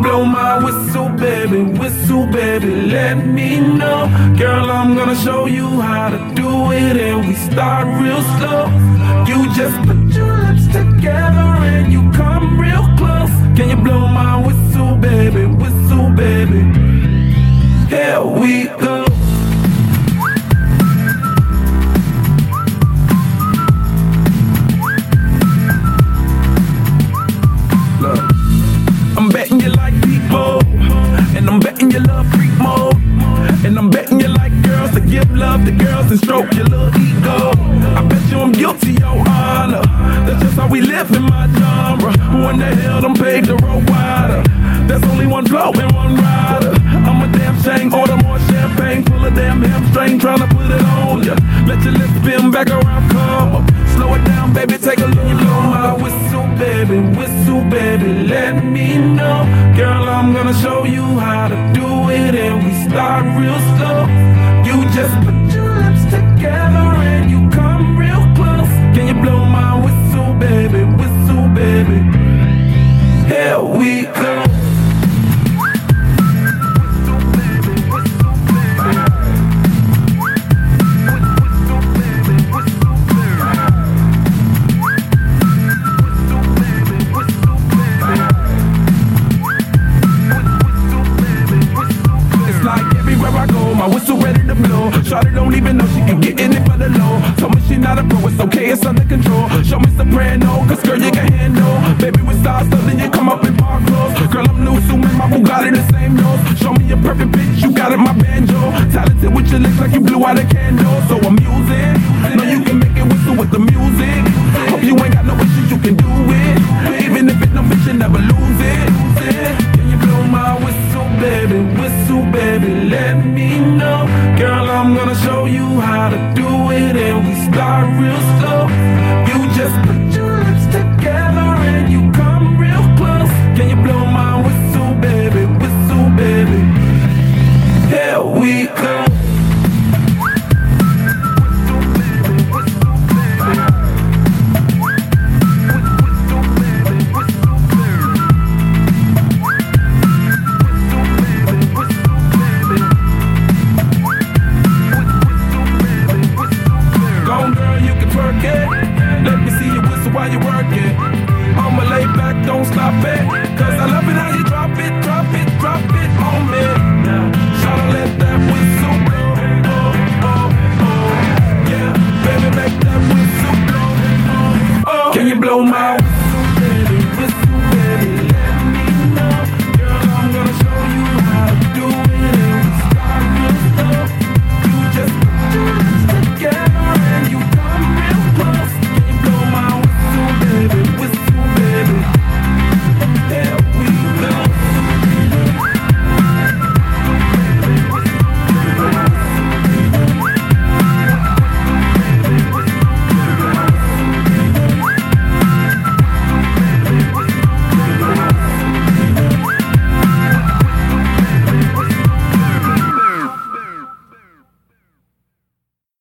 blow my whistle, baby, let me know. Girl, I'm gonna show you how to do it, and we start real slow. You just put your lips together and you come real close. Can you blow my whistle, baby, here we go. Look, I'm betting you like people, and I'm betting you love freak mode, and I'm betting you like girls to give love to girls and stroke your little ego. I bet you I'm guilty, your honor. That's just how we live in my genre. Who in the hell done paved the road wider? There's only one flow and one rider. I'm a damn shame, order more champagne, full of damn hamstring, tryna put it on ya. Let your lips spin back around, come up. Slow it down, baby, take a look. Blow my whistle, baby, let me know. Girl, I'm gonna show you how to do it, and we start real slow. You just put your lips together and you come real close. Can you blow my whistle, baby, here we go. My whistle ready to blow. Shawty don't even know she can get in it for the low. Told me she not a pro, it's okay, it's under control. Show me soprano, cause girl you can handle. Baby with stars, so then you come up in park clothes. Girl I'm new, so my Bugatti the same nose. Show me your perfect pitch, you got it, my banjo. Talented with your lips like you blew out a candle. So I'm using, know you can make it whistle with the music. Hope you ain't got no issues, you can do it. Even if it's no bitch, you never lose it. Can you blow my whistle, baby, let me know. Girl, I'm gonna show you how to do it, and we start real slow.